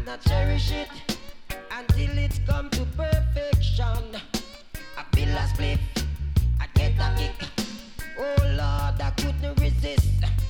and I cherish it until it's come to perfection. I feel a spliff, I get a kick. Oh Lord, I couldn't resist.